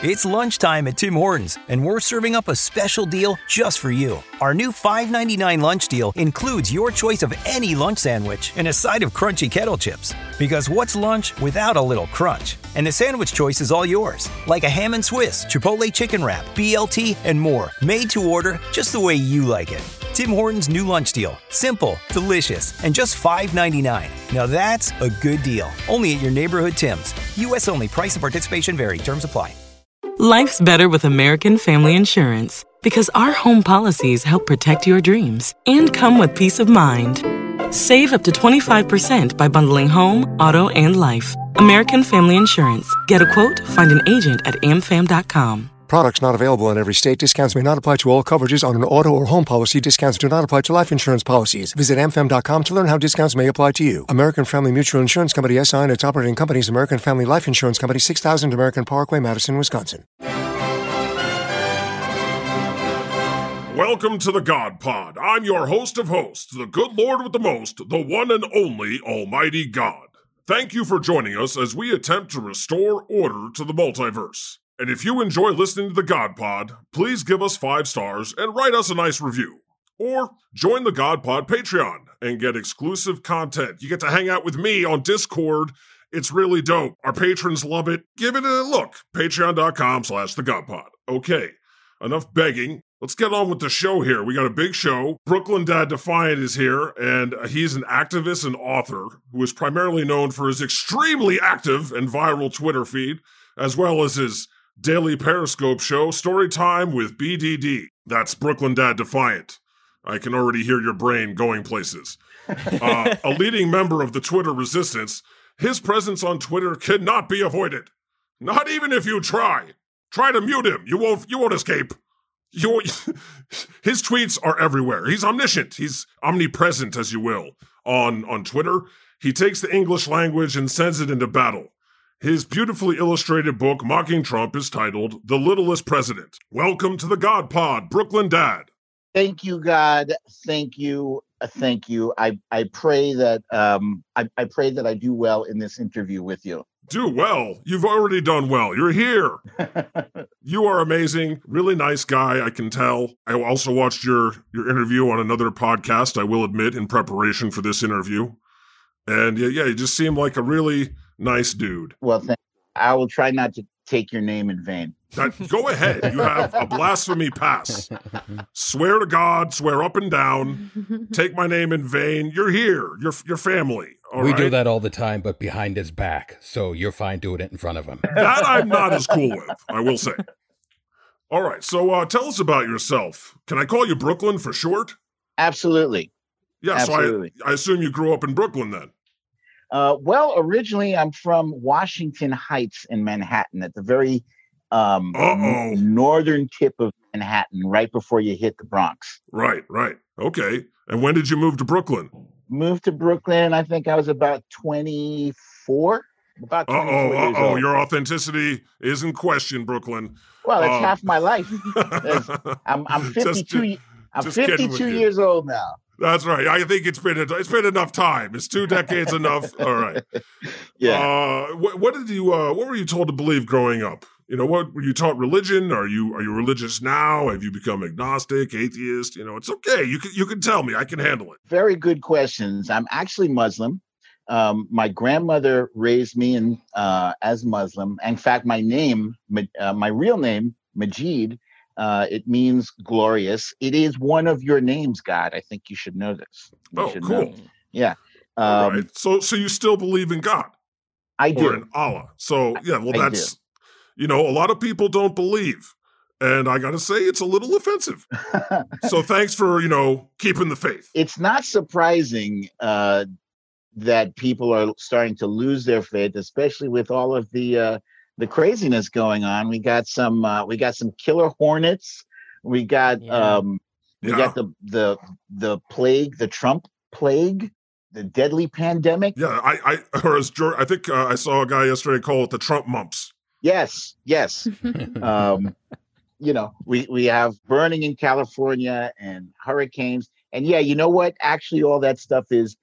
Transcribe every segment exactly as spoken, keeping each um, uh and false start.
It's lunchtime at Tim Hortons, and we're serving up a special deal just for you. Our new five ninety-nine lunch deal includes your choice of any lunch sandwich and a side of crunchy kettle chips. Because what's lunch without a little crunch? And the sandwich choice is all yours, like a ham and Swiss, Chipotle chicken wrap, B L T, and more, made to order just the way you like it. Tim Hortons' new lunch deal. Simple, delicious, and just five ninety-nine. Now that's a good deal. Only at your neighborhood Tim's. U S only. Price and participation vary. Terms apply. Life's better with American Family Insurance because our home policies help protect your dreams and come with peace of mind. Save up to twenty-five percent by bundling home, auto, and life. American Family Insurance. Get a quote, find an agent at a m fam dot com. Products not available in every state. Discounts may not apply to all coverages on an auto or home policy. Discounts do not apply to life insurance policies. Visit a m fam dot com to learn how discounts may apply to you. American Family Mutual Insurance Company S I and its operating companies, American Family Life Insurance Company, six thousand American Parkway, Madison, Wisconsin. Welcome to the God Pod. I'm your host of hosts, the good Lord with the most, the one and only Almighty God. Thank you for joining us as we attempt to restore order to the multiverse. And if you enjoy listening to the God Pod, please give us five stars and write us a nice review. Or join the God Pod Patreon and get exclusive content. You get to hang out with me on Discord. It's really dope. Our patrons love it. Give it a look. Patreon.com slash the God Pod. Okay, enough begging. Let's get on with the show here. We got a big show. Brooklyn Dad Defiant is here, and he's an activist and author who is primarily known for his extremely active and viral Twitter feed, as well as his daily Periscope show, Storytime with B D D. That's Brooklyn Dad Defiant. I can already hear your brain going places. Uh, a leading member of the Twitter resistance, his presence on Twitter cannot be avoided. Not even if you try. Try to mute him. You won't, you won't escape. You, his tweets are everywhere. He's omniscient. He's omnipresent, as you will, on, on Twitter. He takes the English language and sends it into battle. His beautifully illustrated book, Mocking Trump, is titled The Littlest President. Welcome to the God Pod, Brooklyn Dad. Thank you, God. Thank you. Uh, thank you. I, I pray that um I, I pray that I do well in this interview with you. Do well. You've already done well. You're here. You are amazing. Really nice guy, I can tell. I also watched your, your interview on another podcast, I will admit, in preparation for this interview. And yeah, yeah, you just seem like a really nice dude. Well, thank you. I will try not to take your name in vain. That, go ahead. You have a blasphemy pass. Swear to God, swear up and down, take my name in vain. You're here. You're, you're family. All we right? do that all the time, but behind his back. So you're fine doing it in front of him. That I'm not as cool with, I will say. All right. So uh, tell us about yourself. Can I call you Brooklyn for short? Absolutely. Yeah. Absolutely. So I, I assume you grew up in Brooklyn then. Uh, well, originally I'm from Washington Heights in Manhattan, at the very um, n- northern tip of Manhattan, right before you hit the Bronx. Right, right. Okay. And when did you move to Brooklyn? Moved to Brooklyn, I think I was about twenty-four. About Uh-oh, twenty-four years uh-oh. old. Your authenticity is in question, Brooklyn. Well, that's Um, half my life. I'm, I'm fifty-two. Just- I'm just kidding with fifty-two you. years old now. That's right. I think it's been it's been enough time. Is two decades enough? All right. Yeah. Uh, what, what did you? Uh, what were you told to believe growing up? You know, what were you taught? Religion? Are you are you religious now? Have you become agnostic, atheist? You know, it's okay. You can you can tell me. I can handle it. Very good questions. I'm actually Muslim. Um, my grandmother raised me in, uh, as Muslim. In fact, my name, uh, my real name, Majid, uh, it means glorious. It is one of your names, God. I think you should know this. You Oh, should cool. know. Yeah. Um, All right. So so you still believe in God? I do. Or in Allah? So yeah. Well, I that's you know, a lot of people don't believe, and I got to say, it's a little offensive. So thanks for you know keeping the faith. It's not surprising uh, that people are starting to lose their faith, especially with all of the uh, the craziness going on. We got some uh, we got some killer hornets. We got Yeah. um, we Yeah. got the the the plague, the Trump plague, the deadly pandemic. Yeah, I, I, or as George, I think uh, I saw a guy yesterday call it the Trump mumps. Yes, yes. um, you know, we we have burning in California and hurricanes, and yeah, you know what? Actually, all that stuff is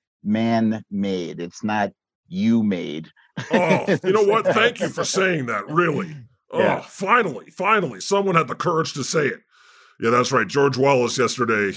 man-made. It's not you-made. Oh, you know what? Thank you for saying that. Really, Oh, Yeah. finally, finally, someone had the courage to say it. Yeah, that's right. George Wallace yesterday.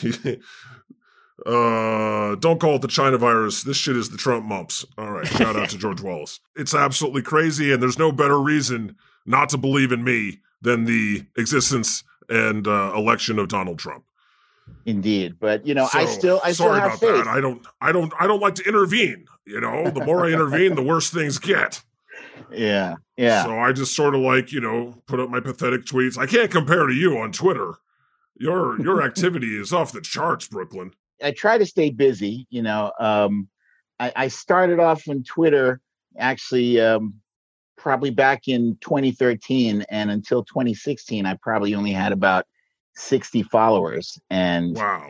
uh, don't call it the China virus. This shit is the Trump mumps. All right, shout out to George Wallace. It's absolutely crazy, and there's no better reason not to believe in me than the existence and uh, election of Donald Trump. Indeed, but you know, So, I still, I still sorry have about faith. that. I don't, I don't, I don't like to intervene. You know, the more I intervene, the worse things get. Yeah, yeah. So I just sort of like, you know, put up my pathetic tweets. I can't compare to you on Twitter. Your your activity is off the charts, Brooklyn. I try to stay busy. You know, um, I, I started off on Twitter actually um, probably back in twenty thirteen, and until twenty sixteen, I probably only had about sixty followers. And Wow.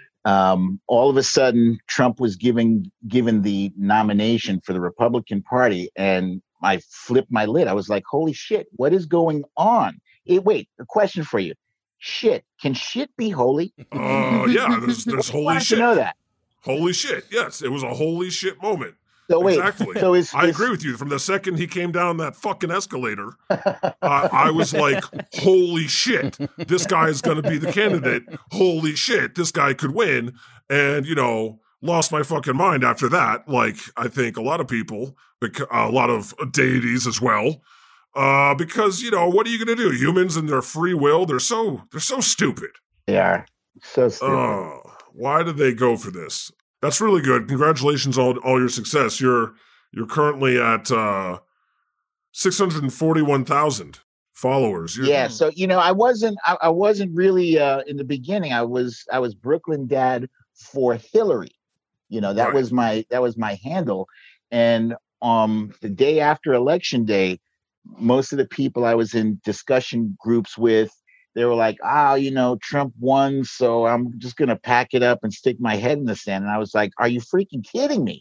um, all of a sudden, Trump was giving given the nomination for the Republican Party, and I flipped my lid. I was like, "Holy shit! What is going on?" It, wait, a question for you. Shit, can shit be holy? Uh, yeah, there's, there's I holy wanted shit. to know that. Holy shit. Yes, it was a holy shit moment. So wait, Exactly. so is, I is- agree with you. From the second he came down that fucking escalator, uh, I was like, holy shit, this guy is going to be the candidate. Holy shit, this guy could win. And, you know, lost my fucking mind after that. Like, I think a lot of people, bec- a lot of deities as well. Uh, because, you know, what are you going to do? Humans and their free will, they're so, they're so stupid. They are so stupid. Oh, why did they go for this? That's really good. Congratulations on all your success. You're you're currently at uh, six hundred forty-one thousand followers. You're, Yeah, so you know, I wasn't, I, I wasn't really uh, in the beginning. I was, I was Brooklyn Dad for Hillary. You know, that Right. was my, that was my handle. And um, the day after election day, most of the people I was in discussion groups with, they were like, "Ah, you know, Trump won, so I'm just gonna pack it up and stick my head in the sand." And I was like, "Are you freaking kidding me?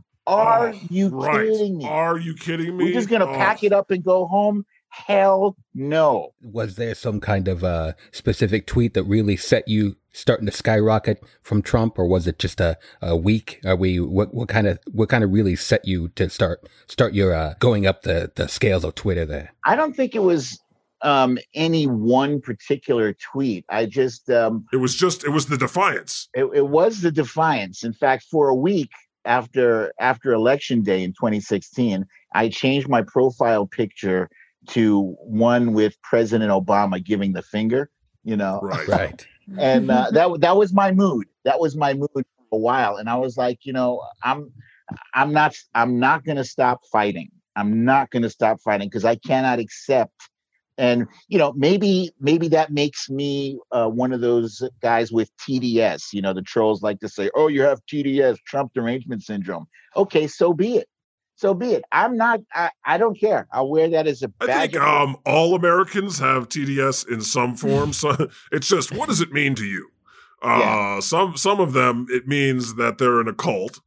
Are Oh, you right. kidding me? Are you kidding me? We're just gonna Oh. pack it up and go home? Hell no." Was there some kind of uh, specific tweet that really set you starting to skyrocket from Trump, or was it just a, a week? Are we what what kind of what kind of really set you to start start your uh, going up the the scales of Twitter there? I don't think it was um, any one particular tweet. I just um, It was just, it was the defiance. it, it was the defiance. In fact, for a week after after election day in twenty sixteen, I changed my profile picture to one with President Obama giving the finger. You know, Right. Right. and uh, that that was my mood. That was my mood for a while, and I was like, you know, I'm I'm not I'm not going to stop fighting. I'm not going to stop fighting because I cannot accept. And you know, maybe maybe that makes me uh, one of those guys with T D S. You know, the trolls like to say, "Oh, you have T D S, Trump derangement syndrome." Okay, so be it. So be it. I'm not. I, I don't care. I'll wear that as a I badge. think of- um, all Americans have T D S in some form. So it's just, what does it mean to you? Uh, Yeah. Some some of them, it means that they're in a cult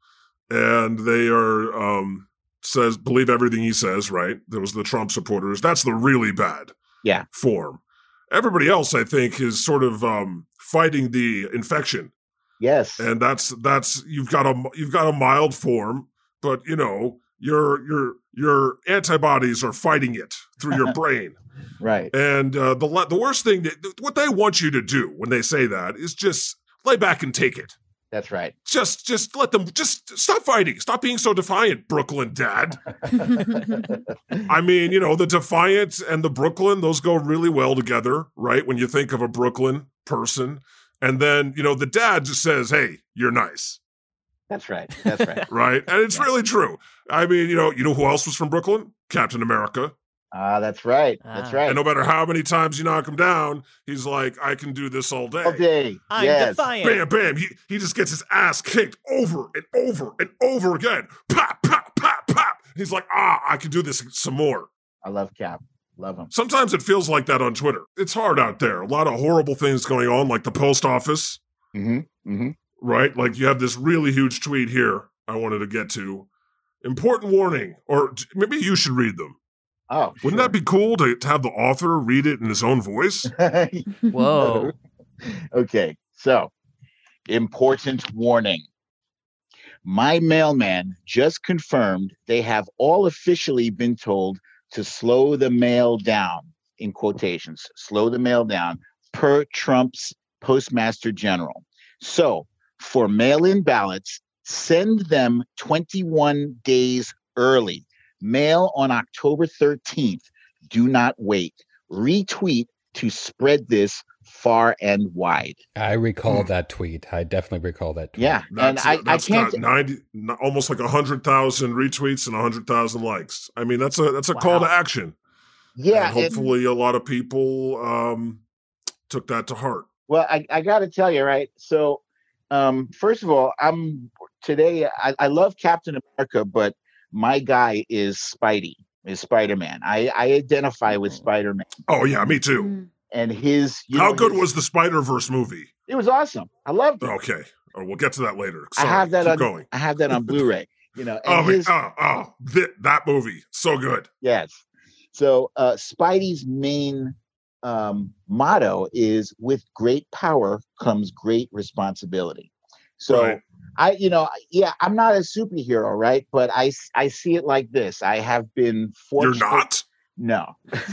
and they are um, says believe everything he says. Right? There was the Trump supporters. That's the really bad Yeah. form. Everybody else, I think, is sort of um, fighting the infection, Yes. and that's that's you've got a you've got a mild form, but you know your your your antibodies are fighting it through your brain. Right. And uh, the le- the worst thing, that, what they want you to do when they say that is just lay back and take it. That's right. Just just let them, just stop fighting. Stop being so defiant, Brooklyn Dad. I mean, you know, the defiant and the Brooklyn, those go really well together, right? When you think of a Brooklyn person. And then, you know, the dad just says, hey, you're nice, That's right. That's right. right? And it's really true. I mean, you know, you know who else was from Brooklyn? Captain America. Ah, that's right. That's Ah. right. And no matter how many times you knock him down, he's like, I can do this all day. All day. I'm yes. defiant. Bam, bam. He, he just gets his ass kicked over and over and over again. Pop, pop, pop, pop. He's like, ah, I can do this some more. I love Cap. Love him. Sometimes it feels like that on Twitter. It's hard out there. A lot of horrible things going on, like the post office, Mm-hmm. Mm-hmm. right? Like you have this really huge tweet here I wanted to get to. Important warning, or t- maybe you should read them. Oh, Wouldn't that be cool to, to have the author read it in his own voice? be? Whoa. Okay. So, important warning. My mailman just confirmed they have all officially been told to slow the mail down. in quotations, slow the mail down per Trump's Postmaster General. So for mail-in ballots, send them twenty-one days early. Mail on October thirteenth. Do not wait. Retweet to spread this far and wide. I recall that tweet. I definitely recall that tweet. Yeah, That's, and I, that's I can't. got ninety, almost like a hundred thousand retweets and a hundred thousand likes. I mean, that's a that's a Wow. call to action. Yeah, and hopefully, a lot of people um, took that to heart. Well, I, I got to tell you, right? So, um, first of all, I'm today. I, I love Captain America, but my guy is Spidey, is Spider-Man. I, I identify with Spider-Man. Oh yeah, me too. Mm. And his, you How know, good his- was the Spider-Verse movie? it? Was awesome. I loved it. Okay, oh, we'll get to that later. I Sorry, have that keep on. going. I have that on Blu-ray. You know, and Oh, my, his, oh, oh th- that movie, so good. yes. So uh, Spidey's main um, motto is, "With great power comes great responsibility." So. Right. I, you know, yeah, I'm not a superhero, right? But I, I see it like this. I have been fortunate. You're not? No.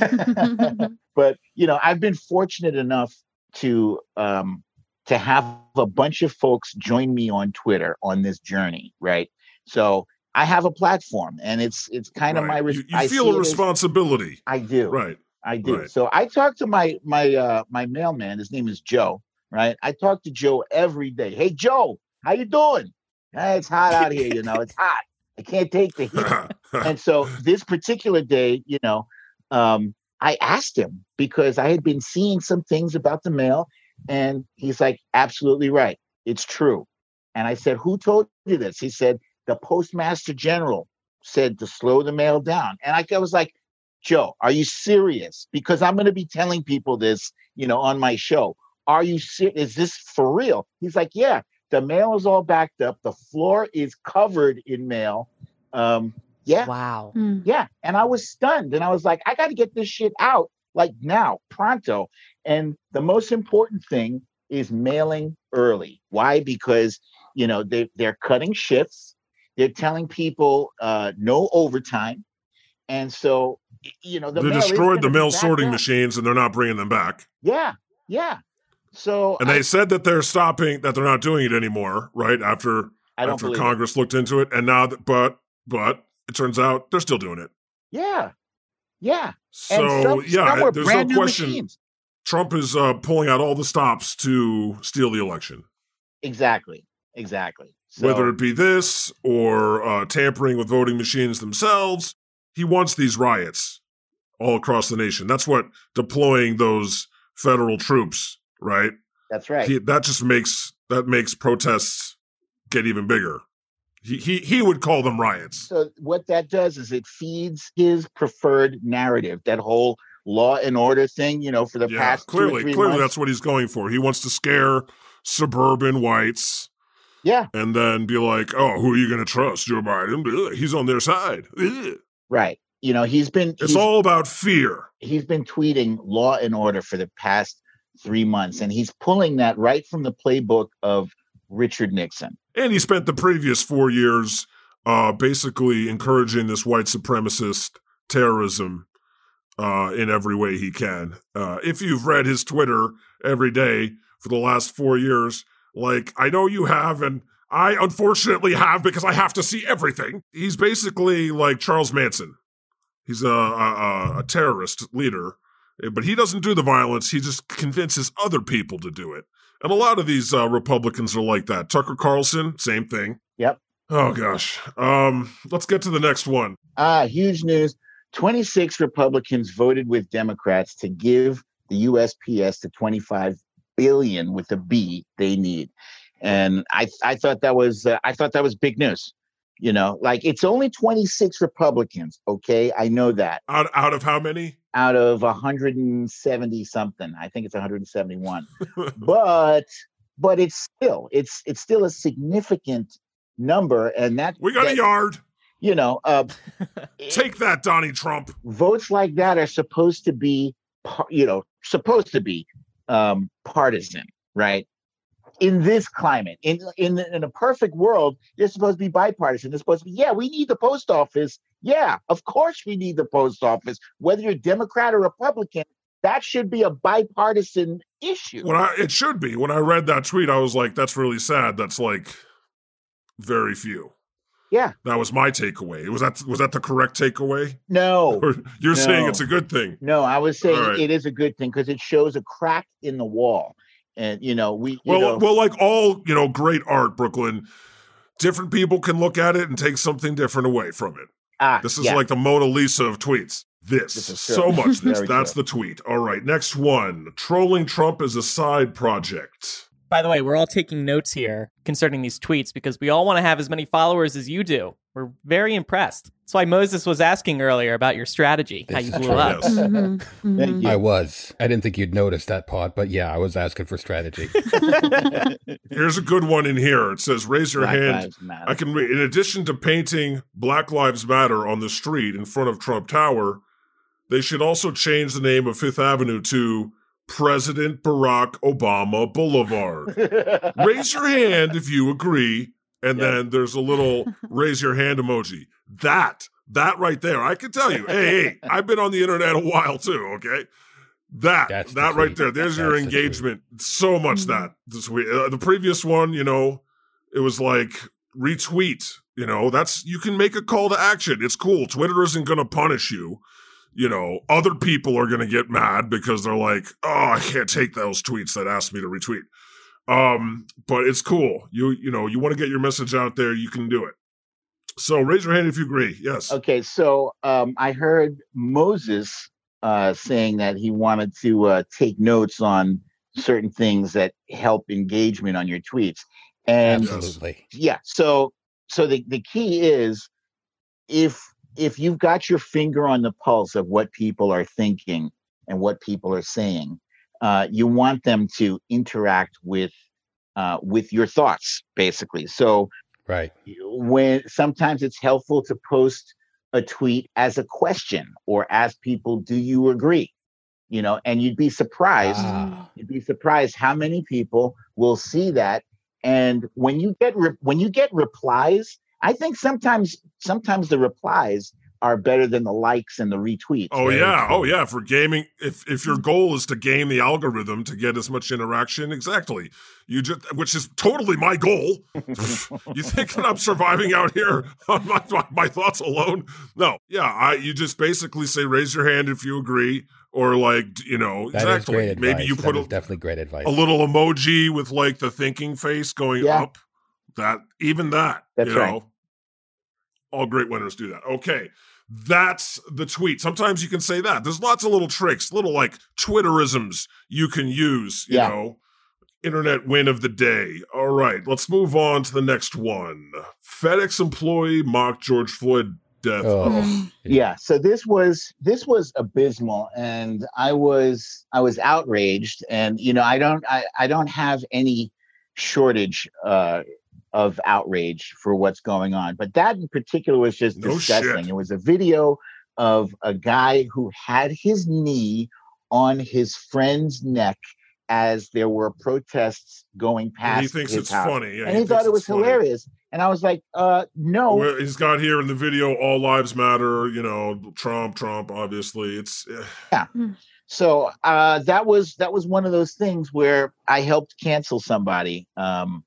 But, you know, I've been fortunate enough to um, to have a bunch of folks join me on Twitter on this journey, right? So I have a platform, and it's it's kind of Right. my. Res- You, you I feel see a it as- responsibility. I do. Right. I do. Right. So I talk to my my uh, my mailman. His name is Joe. Right. I talk to Joe every day. Hey, Joe, how you doing? Hey, it's hot out here. You know, it's hot. I can't take the heat. And so this particular day, you know, um, I asked him because I had been seeing some things about the mail, and he's like, absolutely right. It's true. And I said, who told you this? He said, the Postmaster General said to slow the mail down. And I, I was like, Joe, are you serious? Because I'm going to be telling people this, you know, on my show. Are you serious? Is this for real? He's like, yeah, the mail is all backed up. The floor is covered in mail. Um, yeah. Wow. Mm. Yeah. And I was stunned. And I was like, I got to get this shit out like now, pronto. And the most important thing is mailing early. Why? Because, you know, they, they're cutting shifts. They're telling people uh, no overtime. And so, y- you know, the They mail is destroyed the gonna be mail backed sorting up. machines, and they're not bringing them back. Yeah. Yeah. So And they I, said that they're stopping, that they're not doing it anymore, right? After I don't after believe it. Congress looked into it, and now, that, but but it turns out they're still doing it. Yeah. Yeah. So and some, some yeah, were there's no brand new question. machines. Trump is uh, pulling out all the stops to steal the election, Exactly. Exactly. So, whether it be this or uh, tampering with voting machines themselves. He wants these riots all across the nation. That's what deploying those federal troops, right? that's right. He, that just makes that makes protests get even bigger. He he he would call them riots. So what that does is it feeds his preferred narrative, that whole law and order thing, you know, for the Yeah, past two or clearly, three clearly months. that's what he's going for. He wants to scare suburban whites Yeah, and then be like, "Oh, who are you going to trust? Joe Biden? Ugh, he's on their side." Ugh. right. You know, he's been It's he's, all about fear. he's been tweeting law and order for the past three months, and he's pulling that right from the playbook of Richard Nixon. And he spent the previous four years uh, basically encouraging this white supremacist terrorism uh, in every way he can. Uh, if you've read his Twitter every day for the last four years, like I know you have, and I unfortunately have because I have to see everything. He's basically like Charles Manson. He's a, a, a terrorist leader, but he doesn't do the violence. He just convinces other people to do it. And a lot of these uh, Republicans are like that. Tucker Carlson, same thing. Yep. Oh, gosh. Um, let's get to the next one. Ah, huge news. twenty-six Republicans voted with Democrats to give the U S P S the twenty-five billion with a B they need. And I I thought that was uh, I thought that was big news. You know, like it's only twenty-six Republicans, okay? I know that. Out, out of how many? Out of one hundred seventy something. I think it's one hundred seventy-one. but but it's still it's it's still a significant number, and that We got that, a yard. you know, uh Take that, Donnie Trump. votes like that are supposed to be, par- you know, supposed to be um, partisan, right? In this climate, in in in a perfect world, they're supposed to be bipartisan. They're supposed to be, yeah, we need the post office. Yeah, of course we need the post office. Whether you're Democrat or Republican, that should be a bipartisan issue. When I, it should be. When I read that tweet, I was like, that's really sad. That's like very few. Yeah. That was my takeaway. Was that was that the correct takeaway? No. Or you're no. saying it's a good thing? No, I was saying right. it is a good thing because it shows a crack in the wall. And, you know, we. You well, know, well, like all, you know, great art, Brooklyn, different people can look at it and take something different away from it. Ah, this is yeah. like the Mona Lisa of tweets. This, this is so much this. Very That's true. the tweet. All right, next one. Trolling Trump is a side project. By the way, we're all taking notes here concerning these tweets because we all want to have as many followers as you do. We're very impressed. That's why Moses was asking earlier about your strategy, This how you is blew true, up. Yes. Mm-hmm. Mm-hmm. Thank you. I was. I didn't think you'd notice that, Pod, but yeah, I was asking for strategy. Here's a good one in here. It says, raise your Black hand. Lives Matter. I can read. In addition to painting Black Lives Matter on the street in front of Trump Tower, they should also change the name of Fifth Avenue to President Barack Obama Boulevard. Raise your hand if you agree. And Yeah. then there's a little raise your hand emoji. That, that right there, I can tell you, hey, hey, I've been on the internet a while too, okay? That, That's the that right tweet. there, there's That's your the tweet. engagement. So much that. This week. Uh, the previous one, you know, it was like retweet, you know, that's, you can make a call to action. It's cool. Twitter isn't going to punish you. You know, other people are going to get mad because they're like, oh, I can't take those tweets that asked me to retweet. Um, but it's cool. You, you know, you want to get your message out there, you can do it. So raise your hand if you agree. Yes. Okay, so um, I heard Moses uh, saying that he wanted to uh, take notes on certain things that help engagement on your tweets. And Absolutely. yeah, so so the, the key is if if you've got your finger on the pulse of what people are thinking and what people are saying, uh, you want them to interact with uh, with your thoughts, basically. So Right. when sometimes it's helpful to post a tweet as a question or ask people, do you agree? You know, and you'd be surprised. Ah. You'd be surprised how many people will see that. And when you get re- when you get replies, I think sometimes sometimes the replies are better than the likes and the retweets. Oh Very yeah, true. oh yeah. For gaming, if if your goal is to game the algorithm to get as much interaction, exactly. You just, which is totally my goal. You think that I'm surviving out here on my, my my thoughts alone? No, yeah. I you just basically say raise your hand if you agree, or like you know That exactly. is great advice. Maybe you That put is a, definitely great advice. a little emoji with like the thinking face going Yeah. up. That even that, That's you right. know, all great winners do that. Okay. That's the tweet. Sometimes you can say that. There's lots of little tricks, little like Twitterisms you can use, you Yeah. know. Internet win of the day. All right, let's move on to the next one. FedEx employee mocked George Floyd death. Oh. Yeah, so this was this was abysmal, and I was I was outraged, and you know I don't I, I don't have any shortage uh, of outrage for what's going on, but that in particular was just No disgusting. shit. It was a video of a guy who had his knee on his friend's neck as there were protests going past And he thinks his it's house. funny. Yeah, and he, thought thinks it was it's funny. hilarious. And I was like, uh, no. Where he's got here in the video, all lives matter, you know, Trump, Trump, obviously. It's eh. So uh, that was that was one of those things where I helped cancel somebody. Um,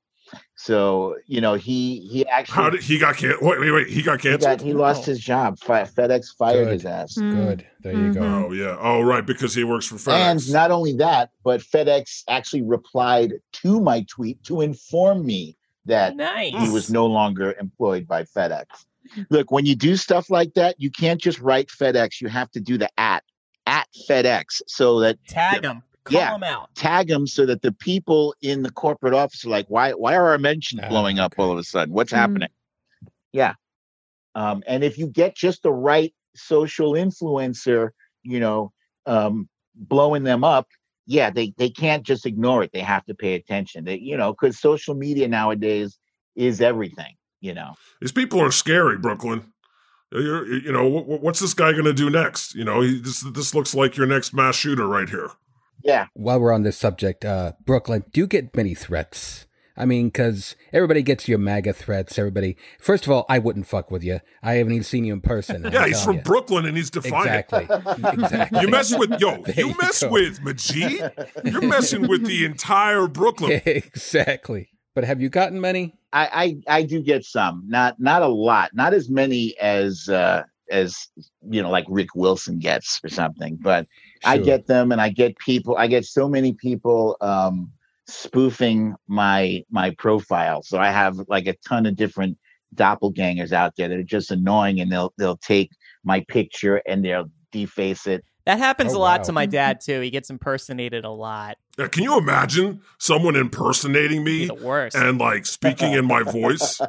so you know he he actually How did he got canceled? Wait, wait, wait. He got he, canceled? got, he lost his job. Fi- FedEx fired Good. his ass. Good. There you go. Oh, yeah. Oh, right, because he works for FedEx. And not only that, but FedEx actually replied to my tweet to inform me that Nice. he was no longer employed by FedEx. Look, when you do stuff like that, you can't just write FedEx. You have to do the at at FedEx so that Tag him. Call Yeah. him out. tag them so that the people in the corporate office are like, why why are our mentions Ah, blowing up okay. all of a sudden? What's Mhm. happening? Yeah. Um, and if you get just the right social influencer, you know, um, blowing them up, yeah, they, they can't just ignore it. They have to pay attention. They, you know, because social media nowadays is everything, you know. These people are scary, Brooklyn. You're, you know, what, what's this guy going to do next? You know, he, this this looks like your next mass shooter right here. Yeah. While we're on this subject, uh, Brooklyn, do you get many threats? I mean, because everybody gets your MAGA threats. Everybody. First of all, I wouldn't fuck with you. I haven't even seen you in person. Yeah, he's from you. Brooklyn and he's defiant. Exactly. exactly. You mess with, yo, There you you mess go. with Majid, you're messing with the entire Brooklyn. Exactly. But have you gotten many? I, I I do get some, not not a lot, not as many as uh, as you know, like Rick Wilson gets or something. But I Sure. get them, and I get people. I get so many people um, spoofing my my profile. So I have like a ton of different doppelgangers out there that are just annoying, and they'll they'll take my picture and they'll deface it. That happens Oh, a lot wow. to my dad too. He gets impersonated a lot. Uh, Can you imagine someone impersonating Be me the worst. and like speaking in my voice?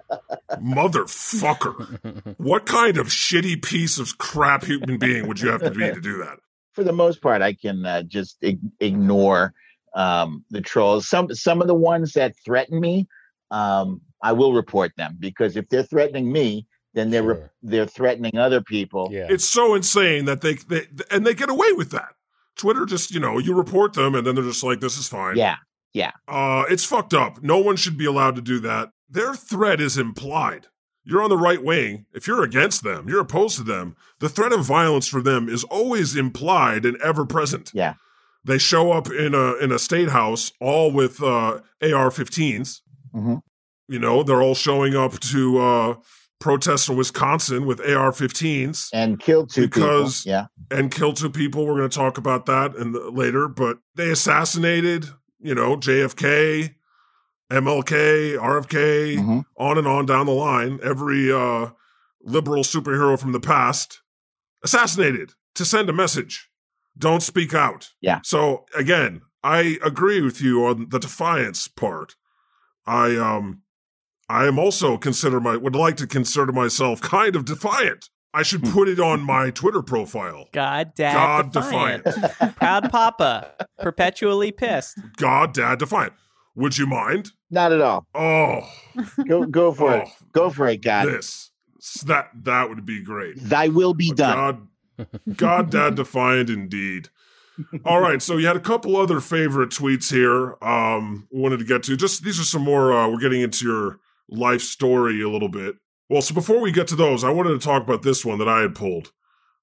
Motherfucker. What kind of shitty piece of crap human being would you have to be to do that? For the most part, I can uh, just ig- ignore um, the trolls. Some some of the ones that threaten me, um, I will report them, because if they're threatening me, then they're re- Sure. they're threatening other people. Yeah. It's so insane that they, they and they get away with that. Twitter just, you know, you report them and then they're just like, this is fine. Yeah. Uh, it's fucked up. No one should be allowed to do that. Their threat is implied. You're on the right wing. If you're against them, you're opposed to them, the threat of violence for them is always implied and ever present. Yeah. They show up in a in a state house, all with uh, A R fifteens. hmm You know, they're all showing up to uh, protests in Wisconsin with A R fifteens And killed two Because- people. Yeah. and killed two people. We're going to talk about that in the, later. But they assassinated, you know, J F K, M L K, R F K, Mhm. on and on down the line. Every uh, liberal superhero from the past assassinated to send a message. Don't speak out. Yeah. So again, I agree with you on the defiance part. I um, I am also consider my would like to consider myself kind of defiant. I should put it on my Twitter profile. God, Dad, God defiant. defiant. Proud Papa, perpetually pissed. God, Dad, defiant. Would you mind? Not at all. Oh, Go go for it. Oh. Go for it, God. this that that would be great. Thy will be done. God, God, Dad, defiant indeed. All right, so you had a couple other favorite tweets here. Um, we wanted to get to just these are some more. Uh, we're getting into your life story a little bit. Well, so before we get to those, I wanted to talk about this one that I had pulled.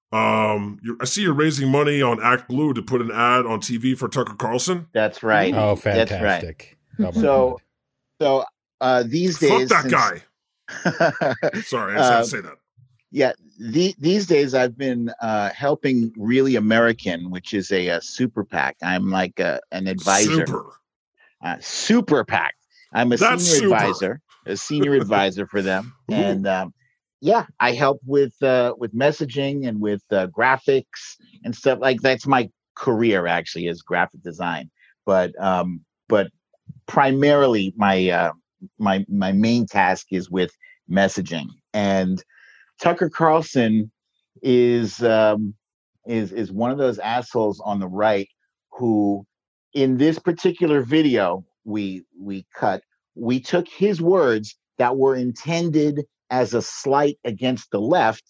Um, you're, I see you're raising money on Act Blue to put an ad on T V for Tucker Carlson. That's right. Oh, That's right. fantastic. Oh, my So, God. so uh, these Fuck days, that since- guy. Sorry, I just had Uh, to say that. Yeah, the, these days I've been uh, helping Really American, which is a, a super PAC. I'm like a, an advisor. Super. Uh, super PAC. I'm a That's senior super. advisor, a senior advisor for them, and um, yeah, I help with uh, with messaging and with uh, graphics and stuff like that's my career actually is graphic design, but um, but primarily my uh, my my main task is with messaging. And Tucker Carlson is um, is is one of those assholes on the right who, in this particular video we we cut, we took his words that were intended as a slight against the left,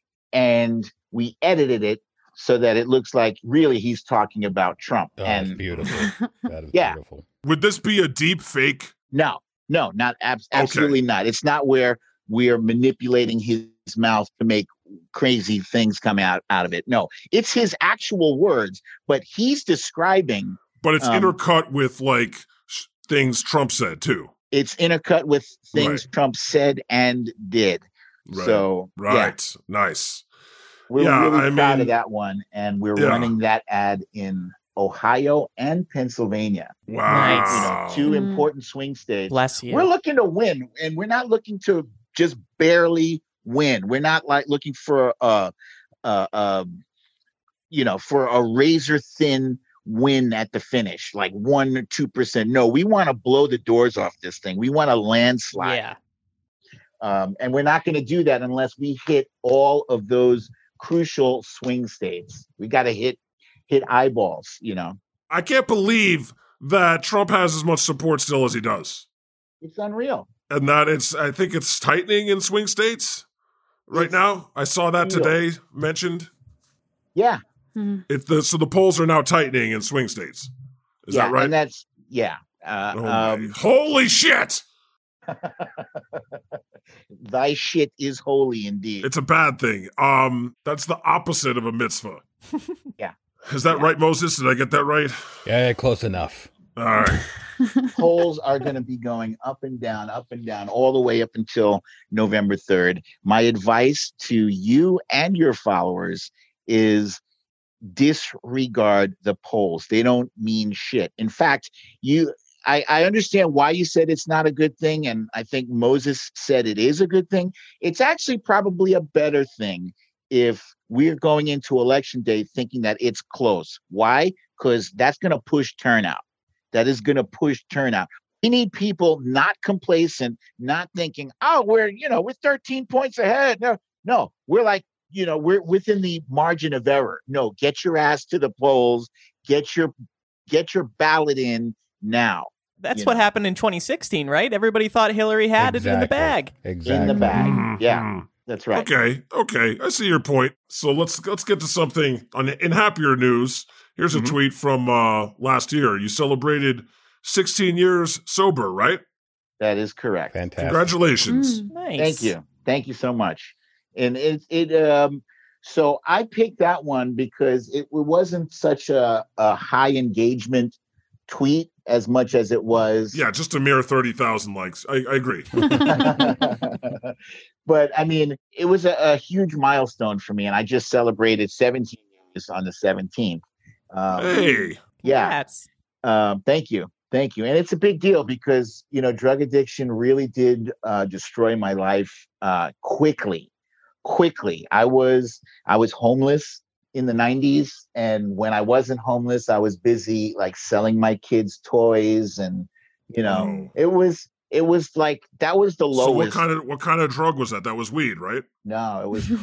and we edited it so that it looks like really he's talking about Trump. Oh, that's and beautiful. That is Yeah. beautiful. Would this be a deep fake? no, no, not abs- Okay. absolutely not. It's not where we're manipulating his mouth to make crazy things come out, out of it. No, it's his actual words, but he's describing, But it's Um, intercut with like sh- things Trump said too. it's intercut with things Right. Trump said and did. Right. So yeah, Right. Nice. we're Yeah, really I proud mean- of that one. And we're Yeah. running that ad in Ohio and Pennsylvania. Wow. You know, two Mm. important swing states. Bless you. We're looking to win, and we're not looking to just barely win. We're not like looking for a, a, a you know, for a razor thin win at the finish, like one or two percent. No, we want to blow the doors off this thing. We want a landslide, yeah. um, and we're not going to do that unless we hit all of those crucial swing states. We got to hit hit eyeballs. You know, I can't believe that Trump has as much support still as he does. it's unreal. And that it's, I think it's tightening in swing states right It's now. I saw that real. today mentioned. Mm-hmm. Yeah, It, the, so the polls are now tightening in swing states. Is yeah, that right? and that's yeah, Uh, Oh my- um, holy shit! thy shit is holy indeed. It's a bad thing. Um, that's the opposite of a mitzvah. Yeah. Is that Yeah. right, Moses? Did I get that right? Yeah, close enough. All right. Polls are going to be going up and down, up and down, all the way up until November third. My advice to you and your followers is disregard the polls. They don't mean shit. In fact, you I, I understand why you said it's not a good thing, and I think Moses said it is a good thing. It's actually probably a better thing if we're going into election day thinking that it's close. Why? Because that's going to push turnout. That is going to push turnout. We need people not complacent, not thinking, oh, we're, you know, we're thirteen points ahead. No, no, we're like, you know, we're within the margin of error. No, get your ass to the polls, get your, get your ballot in now. That's You what know. happened in twenty sixteen, right? Everybody thought Hillary had it in the Exactly. bag. Exactly. In the bag. Mhm. Yeah, that's right. Okay, okay, I see your point. So let's let's get to something on in happier news. Here's a Mhm. tweet from uh, last year. You celebrated sixteen years sober, right? That is correct. Fantastic. Congratulations. Mm. Nice. Thank you. Thank you so much. And it it um so I picked that one because it, it wasn't such a, a high engagement tweet as much as it was. Yeah, just a mere thirty thousand likes. I, I agree. But I mean, it was a, a huge milestone for me, and I just celebrated seventeen years on the seventeenth. Um, Hey, yeah. Congrats. Um, thank you. Thank you. And it's a big deal because, you know, drug addiction really did uh, destroy my life uh, quickly, quickly. I was, I was homeless in the nineties. And when I wasn't homeless, I was busy like selling my kids toys. And, you know, Oh. it was, it was like, that was the so what lowest. kind of what kind of drug was that? That was weed, right? No, it was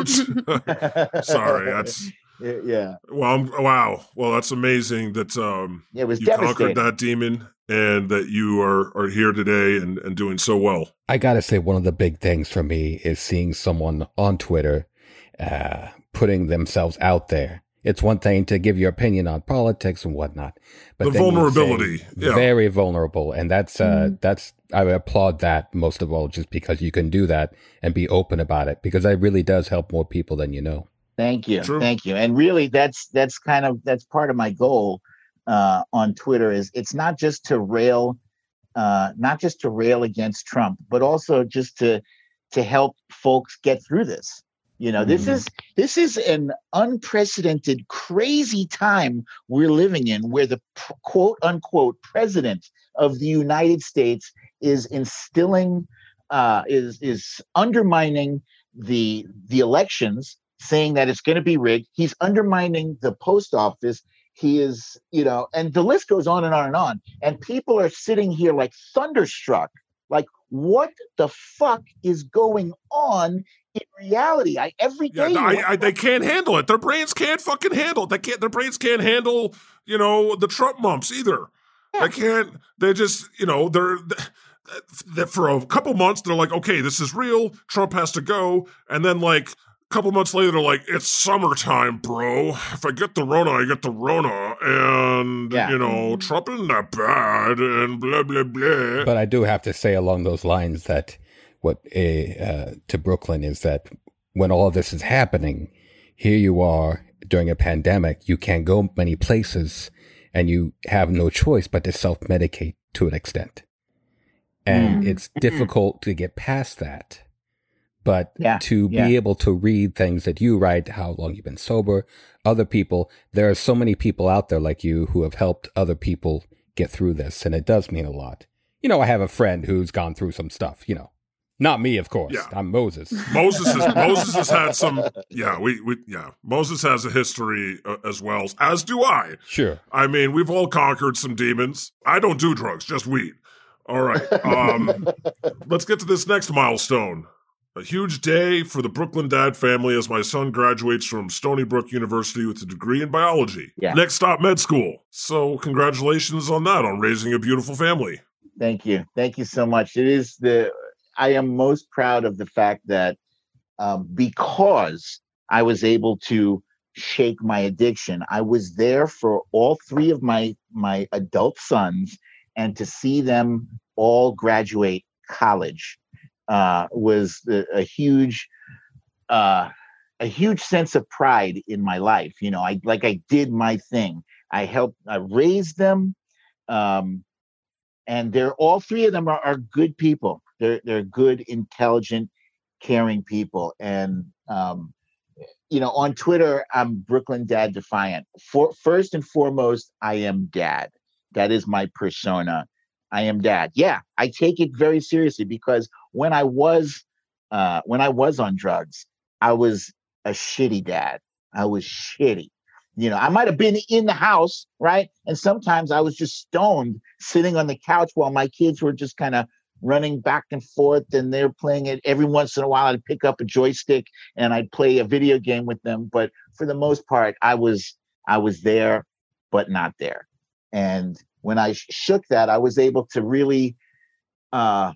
crack. Sorry, that's yeah. well. I'm, wow. Well, that's amazing that um, It was you devastating. conquered that demon and that you are are here today and, and doing so well. I gotta say, one of the big things for me is seeing someone on Twitter uh, putting themselves out there. It's one thing to give your opinion on politics and whatnot, but The then you vulnerability, say yeah. very vulnerable, and that's uh, Mhm. that's I applaud that most of all, just because you can do that and be open about it, because that really does help more people than you know. Thank you. True. Thank you. And really that's that's kind of that's part of my goal uh on Twitter is it's not just to rail uh not just to rail against Trump, but also just to to help folks get through this. You know, this Mhm. is this is an unprecedented crazy time we're living in where the pr- quote unquote president of the United States is instilling uh is is undermining the the elections, saying that it's going to be rigged. He's undermining the post office. He is, you know, and the list goes on and on and on. And people are sitting here like thunderstruck, like, what the fuck is going on in reality? I every Yeah, day. I, you- I, they can't handle it. Their brains can't fucking handle it. They can't. Their brains can't handle, you know, the Trump mumps either. Yeah. They can't. They just, you know, they're. That for a couple months they're like, okay, this is real. Trump has to go, and then like a couple months later they're like, it's summertime, bro. If I get the Rona, I get the Rona, and Yeah. you know, Trump isn't that bad, and blah blah blah. But I do have to say along those lines that what uh, uh, to Brooklyn is that when all this is happening, here you are during a pandemic, you can't go many places, and you have no choice but to self-medicate to an extent. And Mm. it's difficult to get past that. But Yeah, to be yeah. able to read things that you write, how long you've been sober, other people, there are so many people out there like you who have helped other people get through this. And it does mean a lot. You know, I have a friend who's gone through some stuff, you know, not me, of course. Yeah. I'm Moses. Moses has Moses has had some. Yeah, we we yeah. Moses has a history uh, as well, as do I. Sure. I mean, we've all conquered some demons. I don't do drugs, just weed. All right. Um, let's get to this next milestone. A huge day for the Brooklyn Dad family as my son graduates from Stony Brook University with a degree in biology. Yeah. Next stop, med school. So congratulations on that, on raising a beautiful family. Thank you. Thank you so much. It is the, I am most proud of the fact that um, because I was able to shake my addiction, I was there for all three of my, my adult sons. and to see them all graduate college uh, was a, a huge, uh, a huge sense of pride in my life. You know, I like I did my thing. I helped, I raised them, um, and they're all three of them are, are good people. They're they're good, intelligent, caring people. And um, you know, on Twitter, I'm Brooklyn Dad Defiant. For first and foremost, I am dad. That is my persona. I am dad. Yeah, I take it very seriously because when I was uh, when I was on drugs, I was a shitty dad. I was shitty. You know, I might have been in the house, right? And sometimes I was just stoned sitting on the couch while my kids were just kind of running back and forth and they're playing it. Every once in a while, I'd pick up a joystick and I'd play a video game with them. But for the most part, I was I was there, but not there. And when I sh- shook that, I was able to really uh,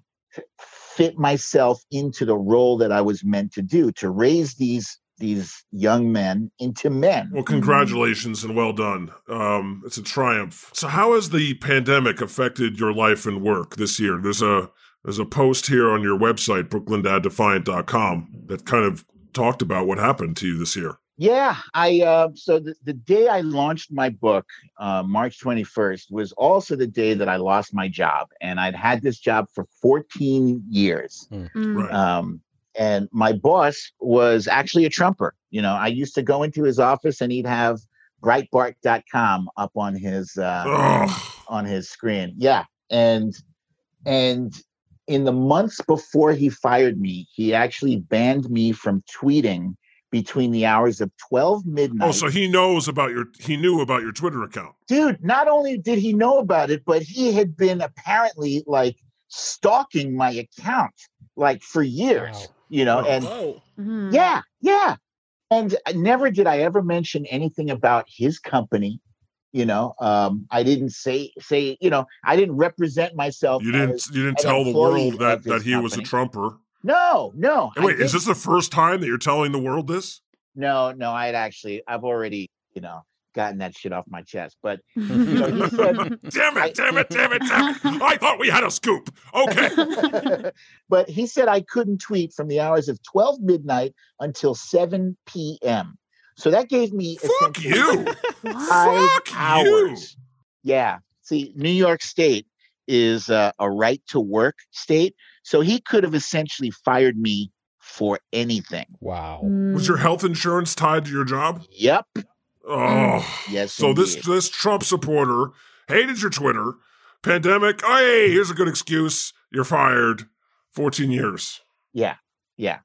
fit myself into the role that I was meant to do, to raise these these young men into men. Well, congratulations and well done. Um, it's a triumph. So how has the pandemic affected your life and work this year? There's a there's a post here on your website, brooklyn dad defiant dot com, that kind of talked about what happened to you this year. Yeah, I uh, so the, the day I launched my book, uh, March twenty-first, was also the day that I lost my job. And I'd had this job for fourteen years. Mm. Right. Um, and my boss was actually a Trumper. You know, I used to go into his office and he'd have Breitbart dot com up on his uh, on his screen. Yeah, and and in the months before he fired me, he actually banned me from tweeting between the hours of twelve midnight. Oh, so he knows about your, he knew about your Twitter account. Dude, not only did he know about it, but he had been apparently like stalking my account like for years, Wow. you know, Oh. and Whoa. Mhm. yeah, yeah. And never did I ever mention anything about his company. You know, um, I didn't say, say, you know, I didn't represent myself. You didn't, as you didn't an tell the employee world that, of his that he was a company. Trumper. No, no. And I wait, is didn't. this the first time that you're telling the world this? No, no, I'd actually, I've already, you know, gotten that shit off my chest. But, you know, he said, Damn I- it, damn it, damn it, damn it. I thought we had a scoop. Okay. but he said I couldn't tweet from the hours of twelve midnight until seven p.m. So that gave me Fuck essentially you. five Fuck you. hours. Yeah. See, New York State is uh, a right to work state. So he could have essentially fired me for anything. Wow. Was your health insurance tied to your job? Yep. Oh, Yes. so this indeed. this Trump supporter hated your Twitter. Pandemic. Oh, hey, here's a good excuse. You're fired. fourteen years. Yeah. Yeah.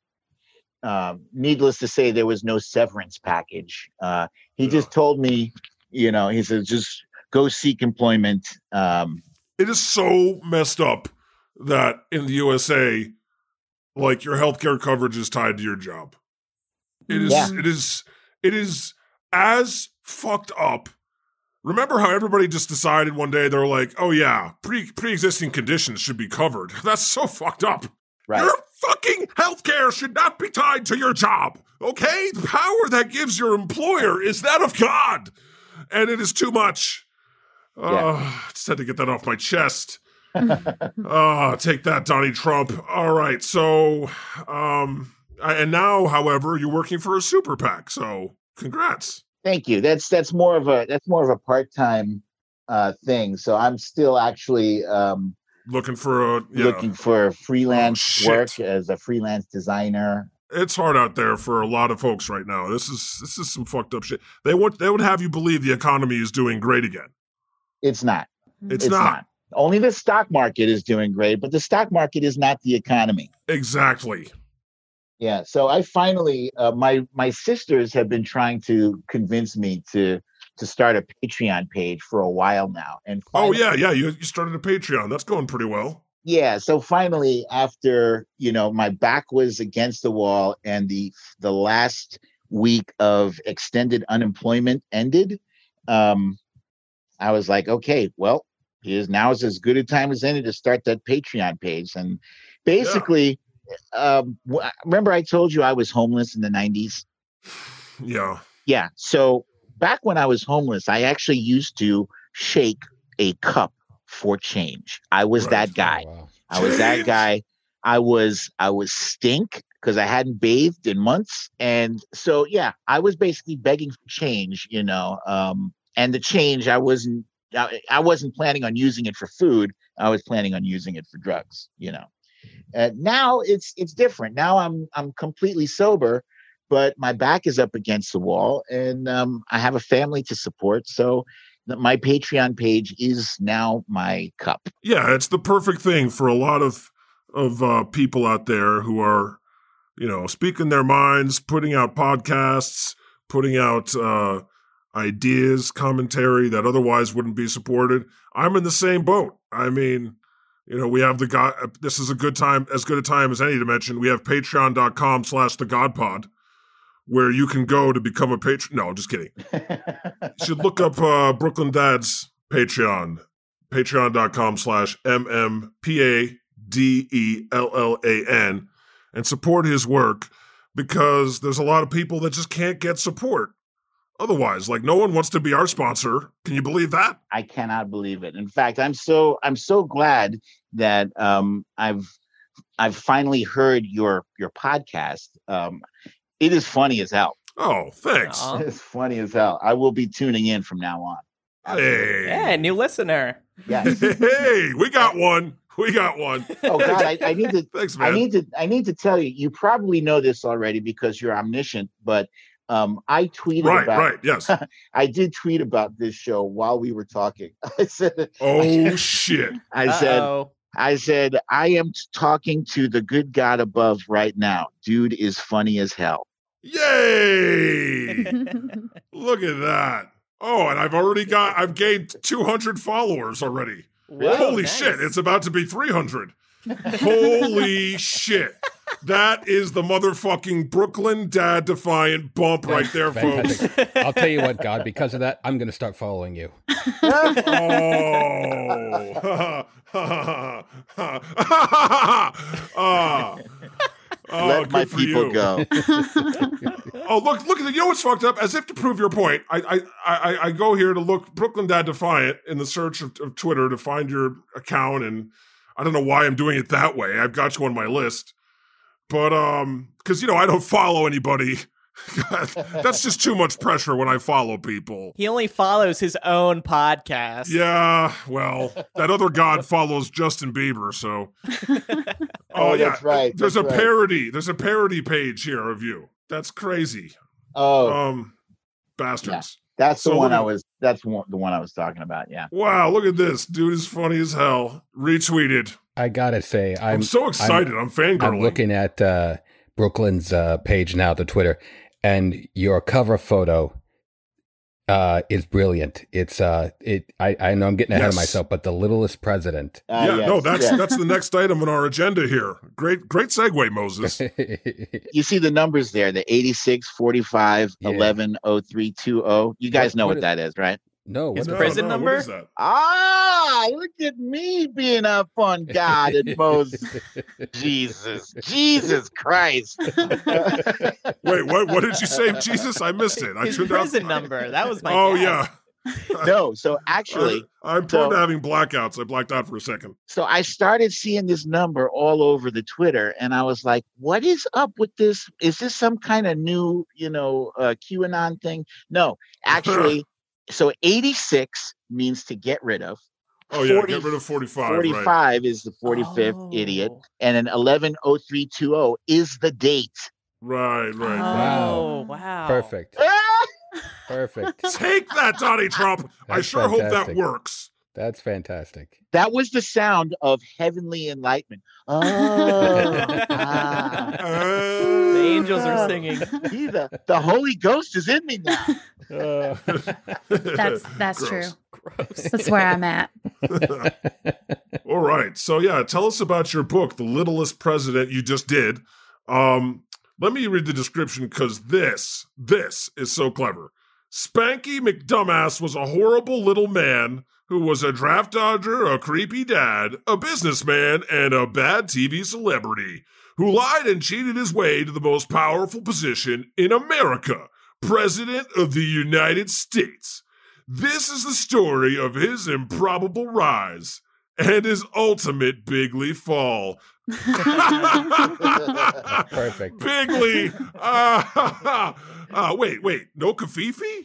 Um, needless to say, there was no severance package. Uh, he Yeah. just told me, you know, he said, just go seek employment. Um, It is so messed up that in the U S A, like your healthcare coverage is tied to your job. It is. Yeah. It is. It is as fucked up. Remember how everybody just decided one day they're like, "Oh yeah, pre pre-existing conditions should be covered." That's so fucked up. right. Your fucking healthcare should not be tied to your job, okay? The power that gives your employer is that of God, and it is too much. Uh, just had to get that off my chest. uh, take that, Donnie Trump. All right, so, um, I, and now, however, you're working for a super PAC, so congrats. Thank you. That's that's more of a that's more of a part-time uh, thing. So I'm still actually um, Looking for a, yeah. looking for freelance Oh, shit. work as a freelance designer. It's hard out there for a lot of folks right now. This is this is some fucked up shit. They want they would have you believe the economy is doing great again. It's not. It's, It's not. not. Only the stock market is doing great, but the stock market is not the economy. Exactly. Yeah. So I finally, uh, my my sisters have been trying to convince me to to start a Patreon page for a while now. And Oh finally, yeah, yeah. You you started a Patreon. That's going pretty well. yeah. So finally, after you know, my back was against the wall, and the the last week of extended unemployment ended, um, I was like, okay, well, here's now is as good a time as any to start that Patreon page. And basically, um, wh- remember I told you I was homeless in the nineties? Yeah. Yeah. So back when I was homeless, I actually used to shake a cup for change. I was Right. that guy. Oh, wow. I was that Change. guy. I was I was stink because I hadn't bathed in months, and so yeah, I was basically begging for change, you know. Um, and the change, I wasn't I, I wasn't planning on using it for food. I was planning on using it for drugs, you know. Uh, now it's it's different. Now I'm I'm completely sober, but my back is up against the wall, and um, I have a family to support. So th- my Patreon page is now my cup. Yeah, it's the perfect thing for a lot of of uh, people out there who are, you know, speaking their minds, putting out podcasts, putting out uh, ideas, commentary that otherwise wouldn't be supported. I'm in the same boat. I mean, you know, we have the God. This is a good time, as good a time as any to mention. We have patreon.com slash the Godpod, where you can go to become a patron. No, just kidding. You should look up uh, Brooklyn Dad's Patreon, patreon.com slash M-M-P-A D E L L A N, and support his work, because there's a lot of people that just can't get support otherwise. Like, no one wants to be our sponsor. Can you believe that? I cannot believe it. In fact, I'm so I'm so glad that um, I've I've finally heard your your podcast. Um, it is funny as hell. Oh, thanks. Aw. It's funny as hell. I will be tuning in from now on. Hey. Yeah, new listener. Yes. Hey, we got one. We got one. Oh God, I, I need to. Thanks, I man. need to. I need to tell you. You probably know this already because you're omniscient. But um, I tweeted Right, about. right, yes. I did tweet about this show while we were talking. I said. Oh, shit. I said. Uh-oh. I said. I am talking to the good God above right now. Dude is funny as hell. Yay! Look at that. Oh, and I've already got, I've gained two hundred followers already. Whoa, Holy nice. shit, it's about to be three hundred. Holy shit. That is the motherfucking Brooklyn Dad Defiant bump right there, folks. Fantastic. I'll tell you what, God, because of that, I'm going to start following you. Oh. Ah. Oh, Let my good for people you. go. Oh, look, look at the, you know what's fucked up? As if to prove your point, I I, I, I go here to look Brooklyn Dad Defiant in the search of, of Twitter to find your account, and I don't know why I'm doing it that way. I've got you on my list. But, um, because, you know, I don't follow anybody. That's just too much pressure when I follow people. He only follows his own podcast. Yeah, well, that other god follows Justin Bieber, so. Oh, that's right, There's that's a right. parody. There's a parody page here of you. That's crazy. Oh, Um, bastards. that's the so one look I at- was. That's one, the one I was talking about. Yeah. Wow, look at this. Dude is funny as hell. Retweeted. I got to say, I'm, I'm, so excited. I'm, fangirling. I'm looking at uh, Brooklyn's uh, page now, the Twitter, and your cover photo uh, is brilliant. It's uh, it. I, I know I'm getting ahead Yes. of myself, but the littlest president. Uh, yeah, yes, no, that's yes. that's the next item on our agenda here. Great, great segue, Moses. You see the numbers there, the eighty-six, forty-five, Yeah. eleven, oh three two oh. You guys What- know what what, is- that is, right? no, His what No, is- prison no, number? What is that? Ah, look at me being up on God and Moses. Jesus. Jesus Christ. Wait, what? What did you say, Jesus? I missed it. I His tuned out- prison number. That was my Oh guess. yeah. No, so actually, I, I'm prone so- to having blackouts. I blacked out for a second. so I started seeing this number all over the Twitter, and I was like, what is up with this? Is this some kind of new, you know, uh, QAnon thing? No, actually, so eighty-six means to get rid of. Oh yeah, forty get rid of forty-five. Right. forty-five is the forty-fifth Oh. idiot, and then eleven oh three two oh is the date. Right. Right. Oh, Wow. wow. perfect, Ah! perfect. Take that, Donnie Trump. I That's sure hope that fantastic. works. That's fantastic. That was the sound of heavenly enlightenment. Oh, ah. Uh, The angels are singing. See, the, the Holy Ghost is in me now. Uh, That's that's true. Gross. That's where I'm at. All right. So yeah, tell us about your book, The Littlest President. You just did. Um, let me read the description because this, this is so clever. Spanky McDumbass was a horrible little man who was a draft dodger, a creepy dad, a businessman, and a bad T V celebrity who lied and cheated his way to the most powerful position in America, President of the United States. This is the story of his improbable rise and his ultimate bigly fall. Perfect. Bigly. Uh, uh, wait, wait. No Kafifi?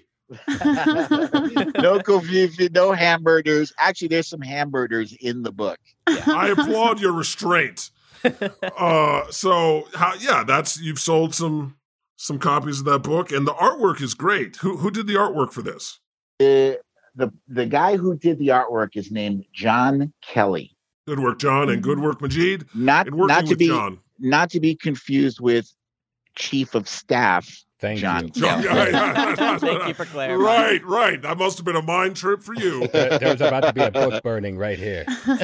No Kofifi, no hamburgers. Actually, there's some hamburgers in the book. Yeah. I applaud your restraint. Uh, so, how, yeah, that's you've sold some some copies of that book, and the artwork is great. Who who did the artwork for this? The, the, the guy who did the artwork is named John Kelly. Good work, John, and good work, Majid. Not, and working not to with be John. not to be confused with Chief of Staff. Thank John. you. John Yeah. Thank you for clarifying. Right, right. That must have been a mind trip for you. There- There's about to be a book burning right here.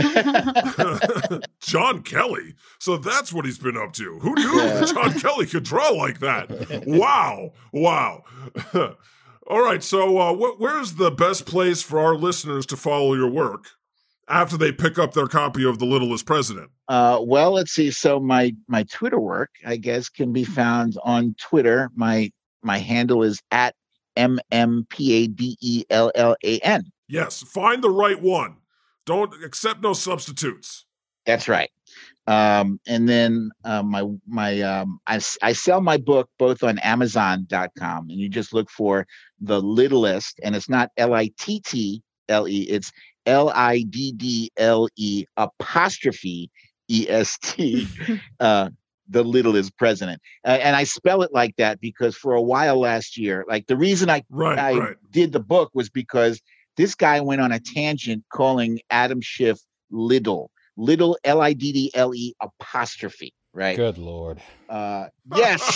John Kelly. So that's what he's been up to. Who knew that John Kelly could draw like that? Wow. Wow. All right. So uh, wh- where's the best place for our listeners to follow your work after they pick up their copy of The Littlest President? Uh, well, let's see. So my my Twitter work, I guess, can be found on Twitter. My my handle is at M M P A D E L L A N. Yes. Find the right one. Don't accept no substitutes. That's right. Um, and then uh, my my um, I, s- I sell my book both on Amazon dot com, and you just look for The Littlest, and it's not L I T T L E, it's L I D D L E apostrophe E S T, uh, The Littlest President. Uh, and I spell it like that because for a while last year, like the reason I, Right, I right. did the book was because this guy went on a tangent calling Adam Schiff Little. Little L I D D L E apostrophe, right? Good Lord. Uh, yes.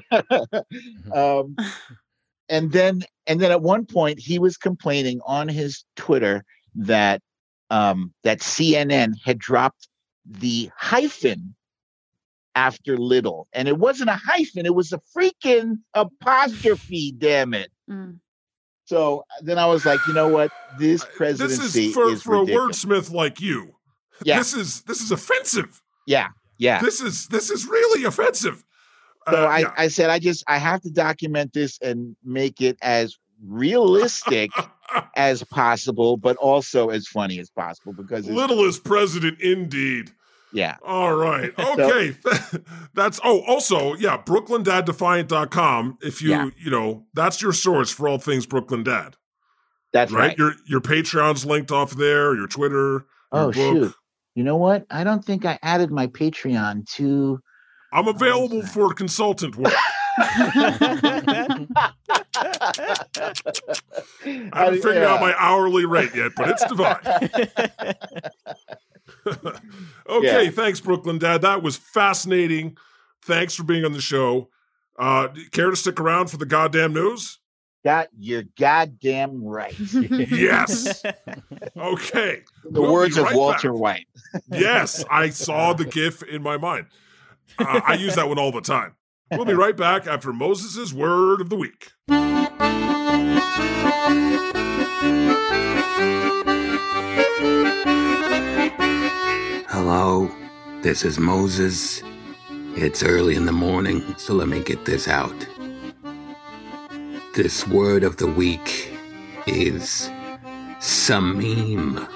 um, and then, and then at one point, he was complaining on his Twitter that um, that C N N had dropped the hyphen after little, and it wasn't a hyphen; it was a freaking apostrophe. Damn it! Mm. So then I was like, you know what? This This presidency is for, is for a ridiculous. wordsmith like you. Yeah. This is this is offensive. Yeah, yeah. This is this is really offensive. So Uh, I, yeah. I said, I just, I have to document this and make it as realistic as possible, but also as funny as possible because it's, Littlest president indeed. yeah. All right. Okay. That's oh also, yeah, brooklyn dad defiant dot com. If you Yeah. you know, that's your source for all things Brooklyn Dad. That's Right? right. Your your Patreon's linked off there, your Twitter, your Oh, book. shoot. You know what? I don't think I added my Patreon to. I'm available for consultant work. I haven't figured out my hourly rate yet, but it's divine. Okay, Yeah. thanks, Brooklyn Dad. That was fascinating. Thanks for being on the show. Uh, care to stick around for the goddamn news? Got you're goddamn right. Yes. Okay. The We'll words be of right Walter back. White. Yes, I saw the GIF in my mind. Uh, I use that one all the time. We'll be right back after Moses' word of the week. Hello, this is Moses. It's early in the morning, so let me get this out. This word of the week is samim.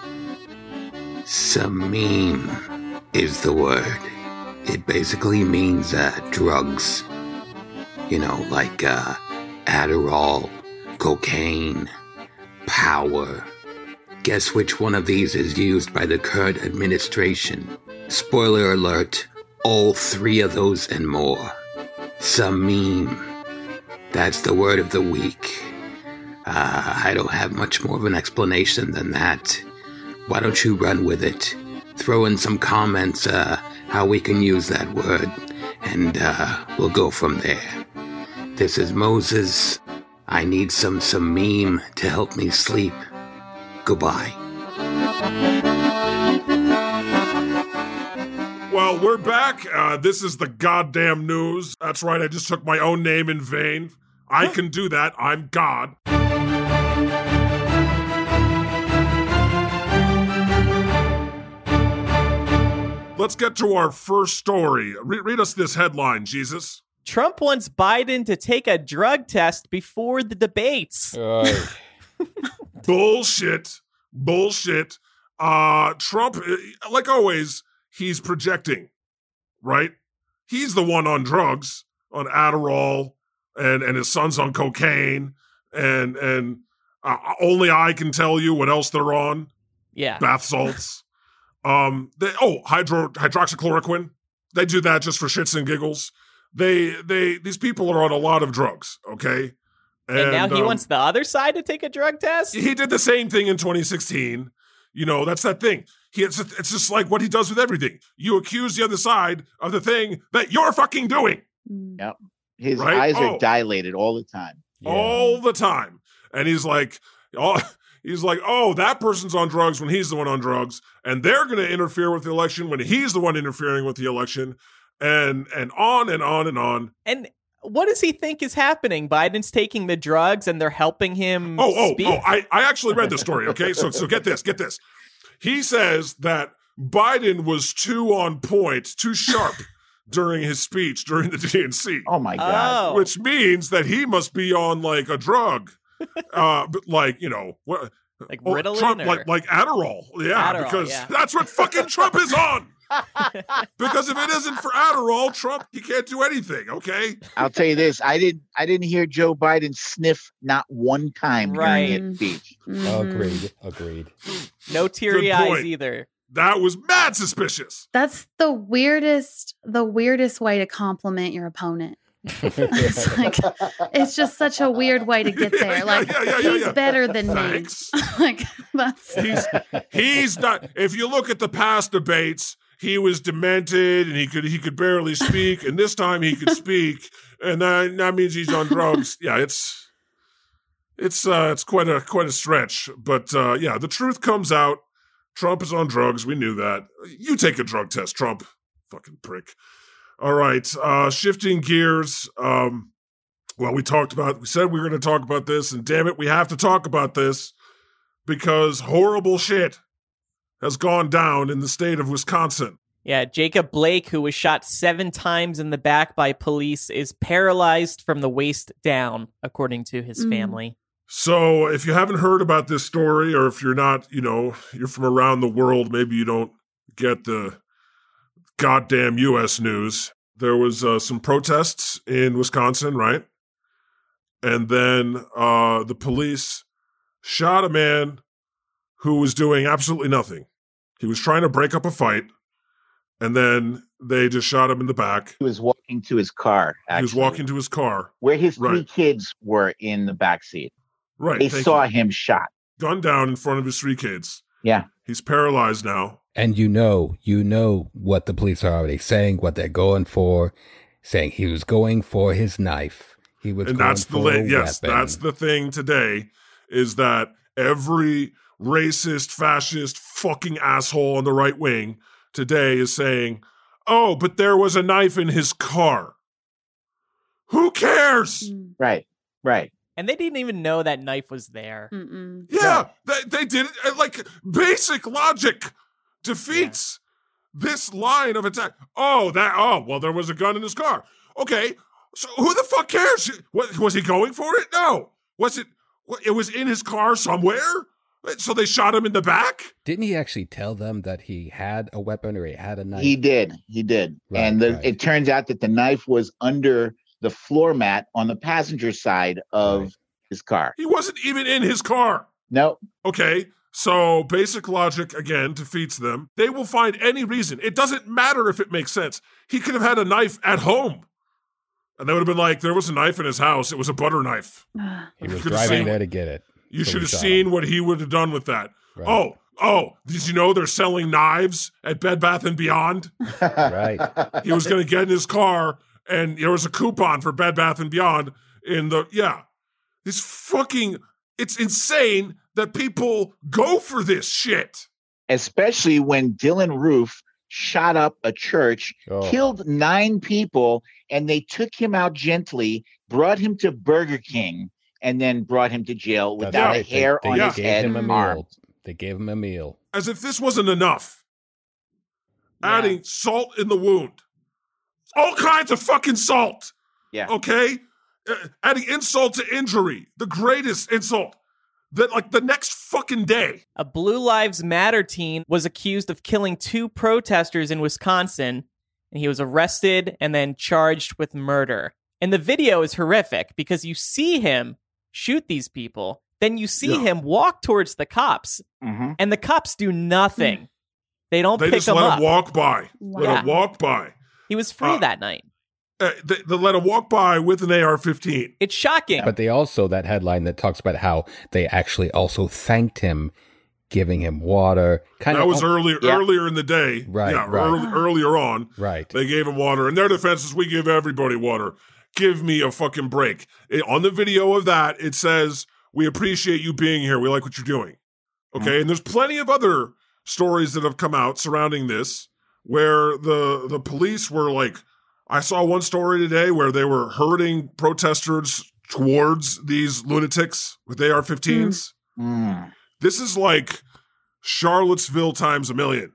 Samim is the word. It basically means uh, drugs. You know, like uh, Adderall, cocaine, power. Guess which one of these is used by the current administration? Spoiler alert, all three of those and more. Samim. That's the word of the week. Uh, I don't have much more of an explanation than that. Why don't you run with it? Throw in some comments uh, how we can use that word, and uh, we'll go from there. This is Moses. I need some samim to help me sleep. Goodbye. Well, we're back. Uh, this is the goddamn news. That's right, I just took my own name in vain. I can do that. I'm God. Let's get to our first story. Re- read us this headline, Jesus. Trump wants Biden to take a drug test before the debates. Uh, Bullshit. Bullshit. Uh, Trump, like always, he's projecting, right? He's the one on drugs, on Adderall, and, and his son's on cocaine, and and uh, only I can tell you what else they're on. Yeah. Bath salts. um. They, oh, hydro hydroxychloroquine. They do that just for shits and giggles. They they these people are on a lot of drugs. Okay. And, and now he um, wants the other side to take a drug test? He did the same thing in twenty sixteen. You know, that's that thing. He it's, it's just like what he does with everything. You accuse the other side of the thing that you're fucking doing. Yep. His Right? eyes are Oh. dilated all the time. Yeah. All the time. And he's like, oh, he's like, oh, that person's on drugs when he's the one on drugs, and they're going to interfere with the election when he's the one interfering with the election, and and on and on and on. And what does he think is happening? Biden's taking the drugs and they're helping him Oh, oh, speak? oh! I, I actually read this story. Okay, so so get this, get this. He says that Biden was too on point, too sharp during his speech during the D N C, Oh my God. Oh. which means that he must be on like a drug, uh, but like you know what. Like Oh, Ritalin Trump, or- like like Adderall, yeah, Adderall, because yeah. that's what fucking Trump is on. Because if it isn't for Adderall, Trump, he can't do anything. Okay, I'll tell you this. I didn't I didn't hear Joe Biden sniff not one time Right. during his speech. Mhm. Agreed. Agreed. No teary Good eyes point. either. that was mad suspicious. That's the weirdest, the weirdest way to compliment your opponent. It's like it's just such a weird way to get there. Yeah, Like yeah, yeah, yeah, he's yeah. better than Thanks. me. Like that's He's he's not. If you look at the past debates, he was demented and he could he could barely speak, and this time he could speak, and that that means he's on drugs. Yeah, it's it's uh it's quite a quite a stretch, but uh, yeah, the truth comes out. Trump is on drugs. We knew that. You take a drug test, Trump. Fucking prick. All right, uh, shifting gears. Um, well, we talked about. We said we were going to talk about this, and damn it, we have to talk about this because horrible shit has gone down in the state of Wisconsin. Yeah, Jacob Blake, who was shot seven times in the back by police, is paralyzed from the waist down, according to his Mm. family. So, if you haven't heard about this story, or if you're not, you know, you're from around the world, maybe you don't get the goddamn U S news. There was uh, some protests in Wisconsin, right? And then uh, the police shot a man who was doing absolutely nothing. He was trying to break up a fight, and then they just shot him in the back. He was walking to his car. Actually, He was walking to his car. where his three Right. kids were in the back seat. Right. They thank saw you. him shot. Gunned down in front of his three kids. Yeah. He's paralyzed now. And you know, you know what the police are already saying, what they're going for, saying he was going for his knife. He was And going that's the for la- a yes, weapon. that's the thing today is that every racist, fascist, fucking asshole on the right wing today is saying, "Oh, but there was a knife in his car." Who cares? Mm, Right. Right. And they didn't even know that knife was there. mm-mm. Yeah, they, they did it. and, Like basic logic defeats this line of attack. Oh, that. Oh, well, there was a gun in his car. Okay, so who the fuck cares? What, was he going for it? No. Was it? what, It was in his car somewhere. So they shot him in the back. Didn't he actually tell them that he had a weapon or he had a knife? He did. He did. Right, and the, right. it turns out that the knife was under the floor mat on the passenger side of Right. his car. He wasn't even in his car. No. Okay, so basic logic again defeats them. They will find any reason. It doesn't matter if it makes sense. He could have had a knife at home. And they would have been like, there was a knife in his house. It was a butter knife. Ah, He was Could've driving seen- there to get it. You So should we have shot seen him. what he would have done with that. Right. Oh, oh, did you know they're selling knives at Bed Bath and Beyond? Right. He was going to get in his car and there was a coupon for Bed Bath and Beyond in the, yeah. This fucking, it's insane that people go for this shit. Especially when Dylan Roof shot up a church, Oh. killed nine people, and they took him out gently, brought him to Burger King, and then brought him to jail That's without right. a hair they, on they his gave head him a and meal. arm. They gave him a meal. As if this wasn't enough. Yeah. Adding salt in the wound. All kinds of fucking salt. Yeah. Okay? Uh, adding insult to injury. The greatest insult. that like the next fucking day. A Blue Lives Matter teen was accused of killing two protesters in Wisconsin, and he was arrested and then charged with murder. And the video is horrific because you see him shoot these people, then you see Yeah. him walk towards the cops, Mhm. and the cops do nothing. They don't They pick just him let up. him walk by. Let Yeah. him walk by. He was free Uh, that night. Uh, they, they let him walk by with an A R fifteen. It's shocking. But they also, that headline that talks about how they actually also thanked him, giving him water. Kind That of was earlier Yeah. earlier in the day. Right, Yeah, right. Early, earlier on. Right. They gave him water. And their defense is, we give everybody water. Give me a fucking break. It- on the video of that, it says, we appreciate you being here. We like what you're doing. Okay. And there's plenty of other stories that have come out surrounding this where the the police were like, I saw one story today where they were herding protesters towards these lunatics with A R fifteens. Mm. This is like Charlottesville times a million.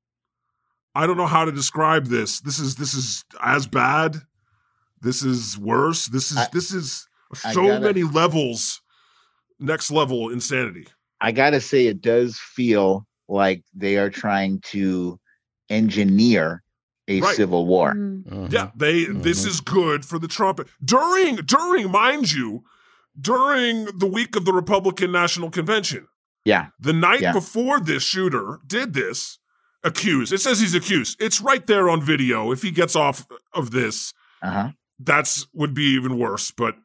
I don't know how to describe this. This is this is as bad. This is worse. This is I- this is I so gotta- many levels, next level insanity. I gotta say, it does feel like they are trying to engineer a Right. civil war. Mhm. Mhm. Yeah, they this Mhm. is good for the Trump during during mind you, during the week of the Republican National Convention. Yeah. The night Yeah. before this shooter did this, accused. It says he's accused. It's right there on video. If he gets off of this, Uh huh. that's would be even worse. But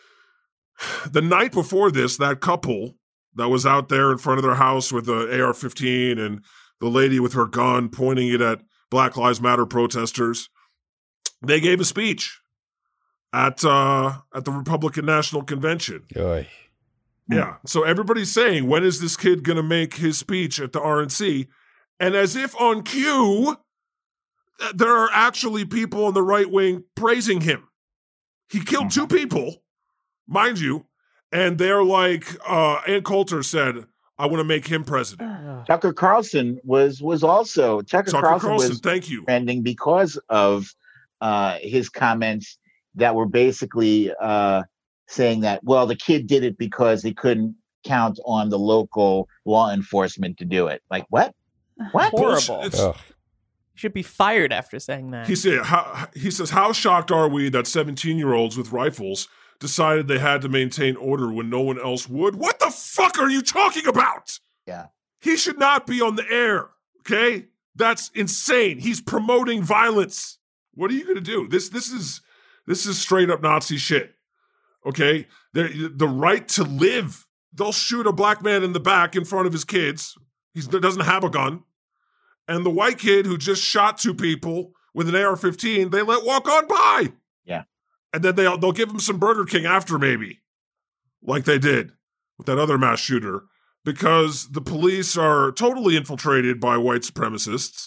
the night before this, that couple that was out there in front of their house with the A R fifteen and the lady with her gun pointing it at Black Lives Matter protesters, they gave a speech at uh, at the Republican National Convention. Oy. Yeah. So everybody's saying, when is this kid going to make his speech at the R N C? And as if on cue, th- there are actually people on the right wing praising him. He killed two people, mind you, and they're like, uh, Ann Coulter said, I want to make him president. Tucker Carlson was was also Tucker, Tucker Carlson, Carlson, was thank you. trending because of uh, his comments that were basically uh, saying that, well, the kid did it because he couldn't count on the local law enforcement to do it. Like what? What? Horrible. It's- Ugh. Should be fired after saying that. He said, how, he says, how shocked are we that seventeen-year-olds with rifles decided they had to maintain order when no one else would? What the fuck are you talking about? Yeah. He should not be on the air, okay? That's insane. He's promoting violence. What are you going to do? This this is this is straight up Nazi shit, okay? The, the right to live. They'll shoot a black man in the back in front of his kids. He doesn't have a gun. And the white kid who just shot two people with an A R fifteen, they let walk on by. Yeah. And then they'll, they'll give him some Burger King after, maybe, like they did with that other mass shooter, because the police are totally infiltrated by white supremacists.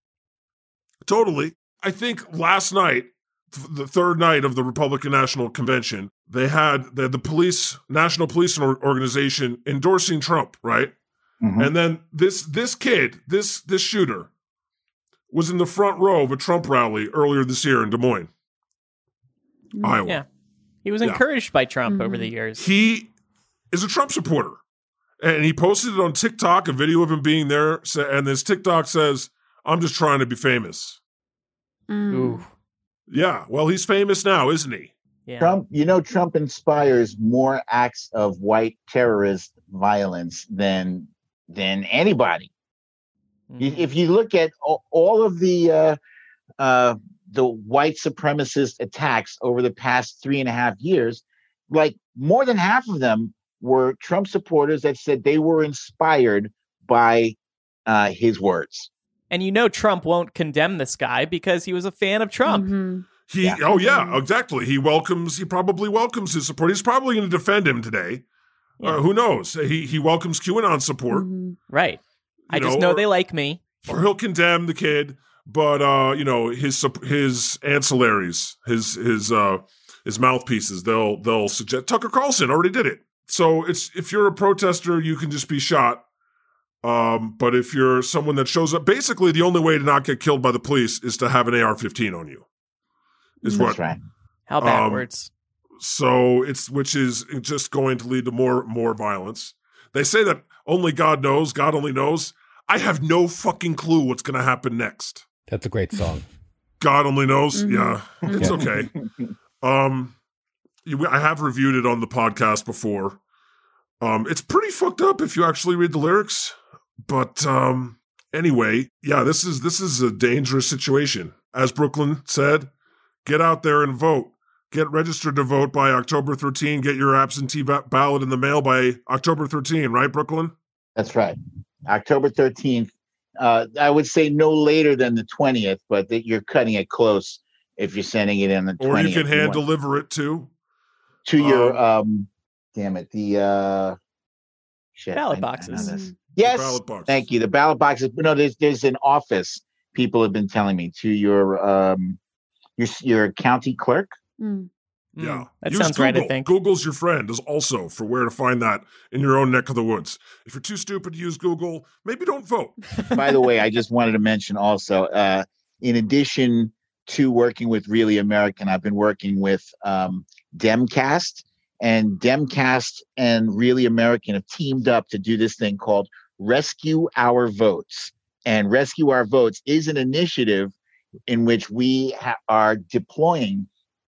Totally. I think last night, th- the third night of the Republican National Convention, they had the, the police, National Police Organization endorsing Trump, right? Mhm. And then this this kid, this this shooter, was in the front row of a Trump rally earlier this year in Des Moines, Iowa. Yeah. He was Yeah. encouraged by Trump Mhm. over the years. He is a Trump supporter. And he posted it on TikTok, a video of him being there. sa- And his TikTok says, I'm just trying to be famous. Mm. Ooh. Yeah, well, he's famous now, isn't he? Yeah. Trump, you know, Trump inspires more acts of white terrorist violence than than anybody. You- Mhm. If you look at all, all of the uh, uh, the white supremacist attacks over the past three and a half years, like more than half of them were Trump supporters that said they were inspired by uh, his words. And you know Trump won't condemn this guy because he was a fan of Trump. Mhm. He, Yeah. oh yeah, exactly. He welcomes. He probably welcomes his support. He's probably going to defend him today. Yeah. Uh, who knows? He he welcomes QAnon support, Mhm. Right. I You just know, know or- they like me. or he'll condemn the kid. But uh, you know, his sup- his ancillaries, his his uh, his mouthpieces, they'll they'll suggest. Tucker Carlson already did it. So it's if you're a protester, you can just be shot. Um, but if you're someone that shows up, basically the only way to not get killed by the police is to have an A R fifteen on you. Is what That's right. How Um, backwards. So it's which is just going to lead to more more violence. They say that only God knows, God only knows. I have no fucking clue what's going to happen next. That's a great song. God only knows. Mhm. Yeah, it's okay. Um, you- I have reviewed it on the podcast before. Um, it's pretty fucked up if you actually read the lyrics. But um, anyway, yeah, this is this is a dangerous situation. As Brooklyn said, get out there and vote. Get registered to vote by October thirteenth. Get your absentee ba- ballot in the mail by October thirteenth, right, Brooklyn? That's right. October thirteenth. Uh, I would say no later than the twentieth, but that you're cutting it close if you're sending it in the Or twentieth. you can hand want- deliver it too. to your, um, um, damn it, the, uh, shit. Ballot I- I know boxes. this. Yes. Ballot boxes. Thank you. The ballot boxes. No, there's, there's an office. People have been telling me to your, um, your, your county clerk. Mm. Mm, Yeah. that Use sounds right, I Google. think. Google's your friend is also for where to find that in your own neck of the woods. If you're too stupid to use Google, maybe don't vote. By the way, I just wanted to mention also, uh, in addition to working with Really American, I've been working with um, Demcast, and Demcast and Really American have teamed up to do this thing called Rescue Our Votes. And Rescue Our Votes is an initiative in which we ha- are deploying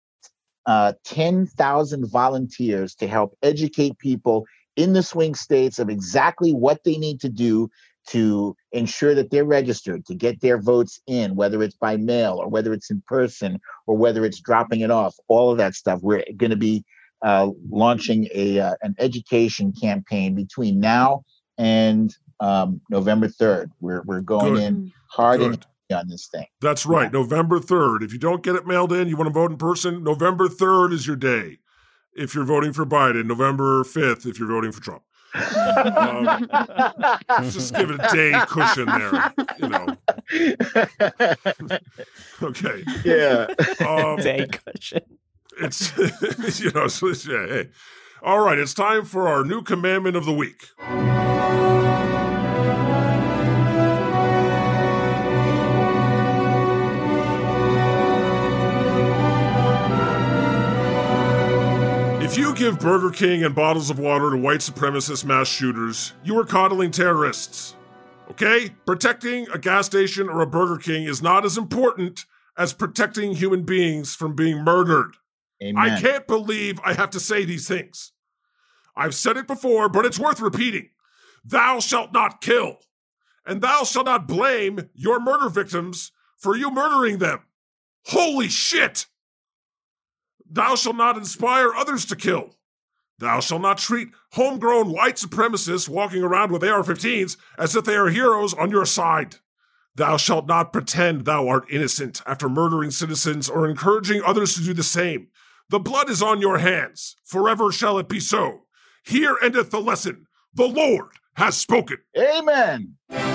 uh, ten thousand volunteers to help educate people in the swing states of exactly what they need to do to ensure that they're registered, to get their votes in, whether it's by mail or whether it's in person or whether it's dropping it off, all of that stuff. We're going to be uh, launching a uh, an education campaign between now and um, November third. We're we're going Good. in hard and Good. heavy on this thing. That's right. November third. If you don't get it mailed in, you want to vote in person, November third is your day. If you're voting for Biden, November fifth if you're voting for Trump. Um, just give it a day cushion there, you know. Okay. Yeah. Um, Day cushion. It's, you know, so it's, yeah, hey. All right, it's time for our new commandment of the week. If you give Burger King and bottles of water to white supremacist mass shooters, you are coddling terrorists. Okay? Protecting a gas station or a Burger King is not as important as protecting human beings from being murdered. Amen. I can't believe I have to say these things. I've said it before, but it's worth repeating. Thou shalt not kill, and thou shalt not blame your murder victims for you murdering them. Holy shit! Thou shalt not inspire others to kill. Thou shalt not treat homegrown white supremacists walking around with A R fifteens as if they are heroes on your side. Thou shalt not pretend thou art innocent after murdering citizens or encouraging others to do the same. The blood is on your hands. Forever shall it be so. Here endeth the lesson. The Lord has spoken. Amen.